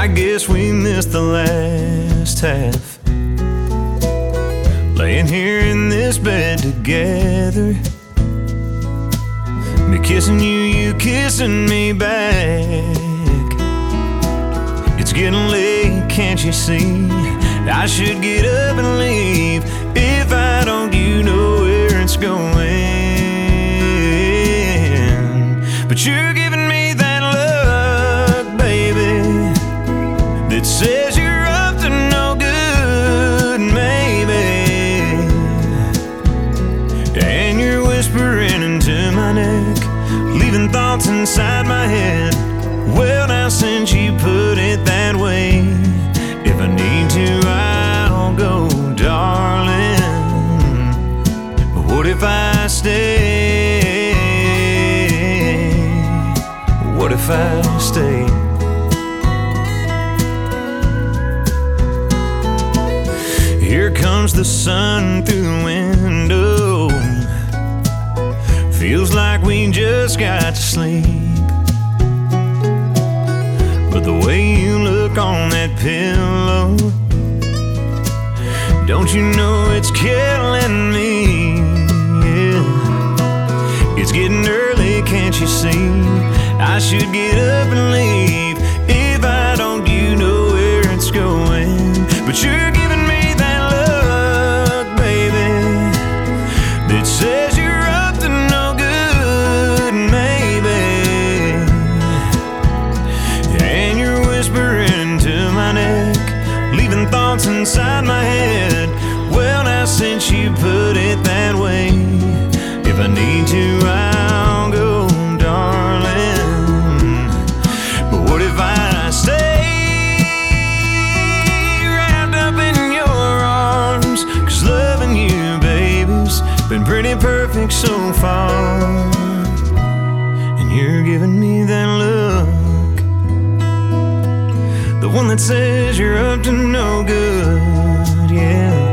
I guess we missed the last half, laying here in this bed together. Me kissing you, you kissing me back. It's getting late, can't you see? I should get up and leave. If I don't, you know where it's going. But you're giving me that look, baby, that says you're up to no good, maybe. And you're whispering into my neck, leaving thoughts inside my head. Well, now since you put it that way, if I need to, I'll go, darling. But what if I stay? What if I stay? Here comes the sun through the window. Feels like we just got to sleep. But the way you look on that pillow, don't you know it's killing me? Yeah. It's getting early, can't you see? I should get up and leave. If I don't, you know where it's going. But you're giving me that look, baby, that says you're up to no good, maybe. And you're whispering into my neck, leaving thoughts inside my head. Well, now since you put it that way, if I need to, I'll go, darling. But what if I stay wrapped up in your arms? 'Cause loving you, baby's been pretty perfect so far. And you're giving me that look, the one that says you're up to no good, yeah.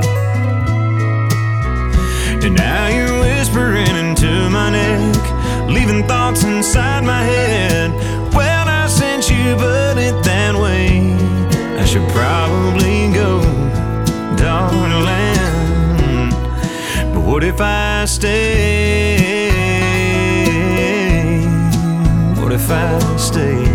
And now you're whispering into my neck, leaving thoughts inside my head. Well, now since you put it that way, I should probably go, darling. But what if I stay? What if I stay?